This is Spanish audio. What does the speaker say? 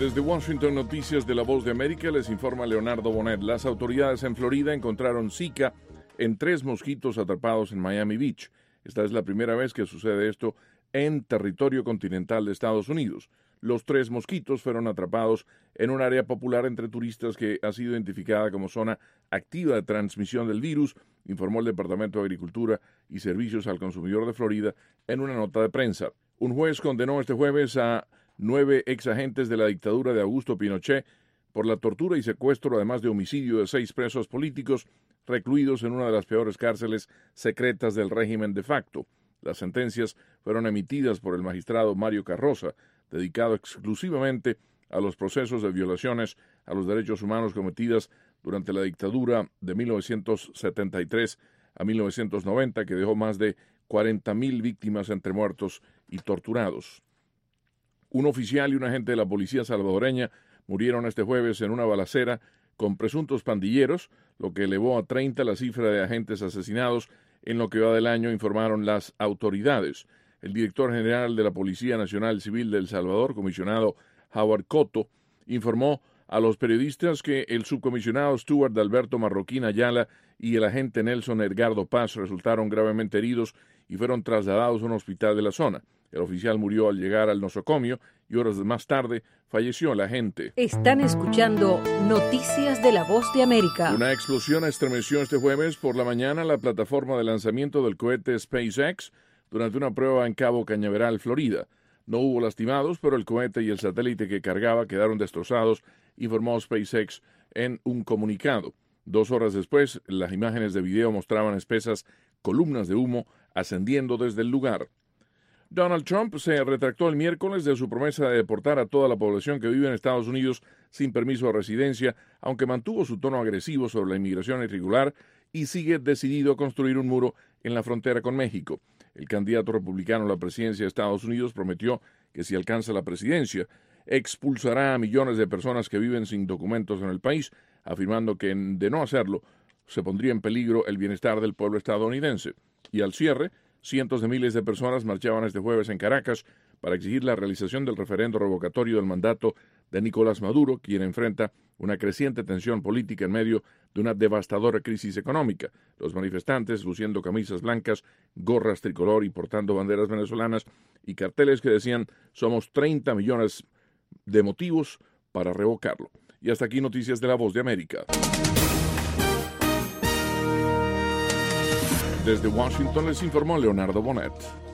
Desde Washington, Noticias de La Voz de América, les informa Leonardo Bonet. Las autoridades en Florida encontraron Zika en 3 mosquitos atrapados en Miami Beach. Esta es la primera vez que sucede esto en territorio continental de Estados Unidos. Los 3 mosquitos fueron atrapados en un área popular entre turistas que ha sido identificada como zona activa de transmisión del virus, informó el Departamento de Agricultura y Servicios al Consumidor de Florida en una nota de prensa. Un juez condenó este jueves a 9 exagentes de la dictadura de Augusto Pinochet por la tortura y secuestro, además de homicidio de 6 presos políticos recluidos en una de las peores cárceles secretas del régimen de facto. Las sentencias fueron emitidas por el magistrado Mario Carroza, dedicado exclusivamente a los procesos de violaciones a los derechos humanos cometidas durante la dictadura de 1973 a 1990, que dejó más de 40,000 víctimas entre muertos y torturados. Un oficial y un agente de la policía salvadoreña murieron este jueves en una balacera con presuntos pandilleros, lo que elevó a 30 la cifra de agentes asesinados en lo que va del año, informaron las autoridades. El director general de la Policía Nacional Civil de El Salvador, comisionado Howard Cotto, informó a los periodistas que el subcomisionado Stuart Alberto Marroquín Ayala y el agente Nelson Edgardo Paz resultaron gravemente heridos y fueron trasladados a un hospital de la zona. El oficial murió al llegar al nosocomio y horas más tarde falleció el agente. Están escuchando Noticias de la Voz de América. Una explosión estremeció este jueves por la mañana la plataforma de lanzamiento del cohete SpaceX durante una prueba en Cabo Cañaveral, Florida. No hubo lastimados, pero el cohete y el satélite que cargaba quedaron destrozados, informó SpaceX en un comunicado. 2 horas después, las imágenes de video mostraban espesas columnas de humo ascendiendo desde el lugar. Donald Trump se retractó el miércoles de su promesa de deportar a toda la población que vive en Estados Unidos sin permiso de residencia, aunque mantuvo su tono agresivo sobre la inmigración irregular y sigue decidido a construir un muro en la frontera con México. El candidato republicano a la presidencia de Estados Unidos prometió que si alcanza la presidencia, expulsará a millones de personas que viven sin documentos en el país, afirmando que de no hacerlo, se pondría en peligro el bienestar del pueblo estadounidense. Y al cierre, cientos de miles de personas marchaban este jueves en Caracas para exigir la realización del referendo revocatorio del mandato de Nicolás Maduro, quien enfrenta una creciente tensión política en medio de una devastadora crisis económica. Los manifestantes, luciendo camisas blancas, gorras tricolor y portando banderas venezolanas y carteles que decían «Somos 30 millones de motivos para revocarlo». Y hasta aquí Noticias de la Voz de América. Desde Washington les informó Leonardo Bonet.